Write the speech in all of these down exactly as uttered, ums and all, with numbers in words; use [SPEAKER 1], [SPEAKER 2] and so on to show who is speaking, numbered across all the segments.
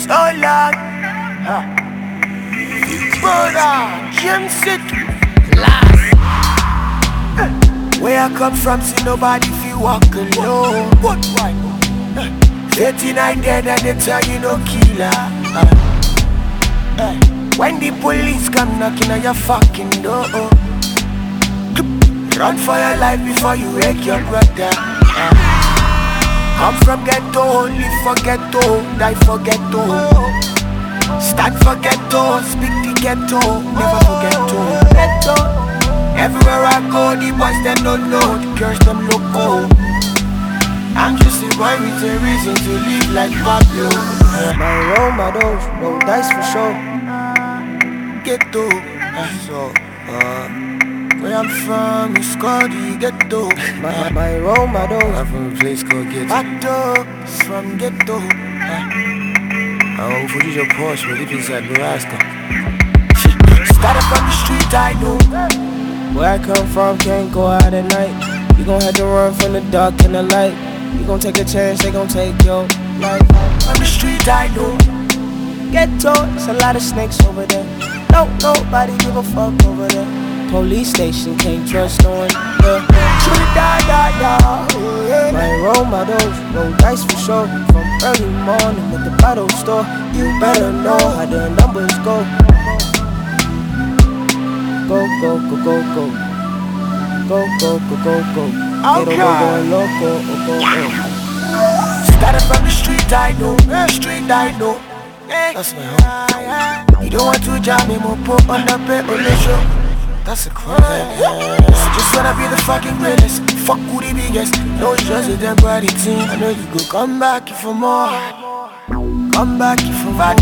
[SPEAKER 1] So long, huh. Brother, James City, last. Where I come from, see nobody feel walk alone. What right? thirty-nine dead and they tell you no killer. uh. uh. When the police come knocking on your fucking door, run for your life before you wake your brother. uh. Come from ghetto, live for ghetto, die for ghetto. Start for ghetto, speak the ghetto, never forget to ghetto. Everywhere I go, the boys them don't know, the girls them loco. I'm just a boy with a reason to live like Pablo. uh.
[SPEAKER 2] My role models, roll dice for sure.
[SPEAKER 1] Ghetto, uh, so uh, where I'm from is called the ghetto.
[SPEAKER 2] My, my, my role models,
[SPEAKER 1] I'm from a place called Ghetto. Ghetto, from ghetto. uh.
[SPEAKER 2] I'm for your Porsche, but live inside Nebraska.
[SPEAKER 1] Started from the street, I know.
[SPEAKER 2] Where I come from, can't go out at night. You gon' have to run from the dark and the light. You gon' take a chance, they gon' take your life.
[SPEAKER 1] On the street, I know.
[SPEAKER 2] Ghetto, it's a lot of snakes over there. Don't nobody give a fuck over there. Police station, can't trust no one. Yeah.
[SPEAKER 1] Shoot da da da.
[SPEAKER 2] My role models, roll dice for sure. From early morning at the bottle store, you better know how the numbers go. Go, go, go, go, go. Go, go, go, go, go.
[SPEAKER 1] Okay.
[SPEAKER 2] Go, go, loco, go, go, go.
[SPEAKER 1] Started from the street, I know. Street, I know. That's my home. You don't want to jam me, more put on the bed on the show. That's a crime. So just wanna be the fucking greatest. Fuck who the biggest. No, it's just a temporary team. I know you go come back if for more. Come back if for more.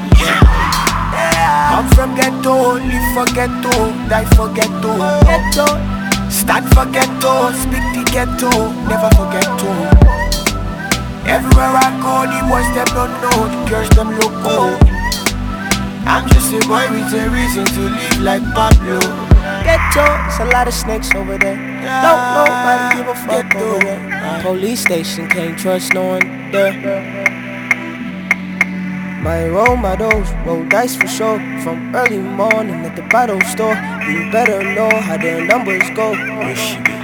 [SPEAKER 1] Come from ghetto, live for ghetto, die for ghetto. Ghetto, start for ghetto, speak the ghetto, never forget to. Everywhere I go, the boys them don't know, the girls them loco. I'm just a boy with a reason to live like Pablo.
[SPEAKER 2] Ghetto, it's a lot of snakes over there. Don't nobody give a fuck over there. Police station, can't trust no one there. My role models, roll dice for sure. From early morning at the bottle store, you better know how the numbers go.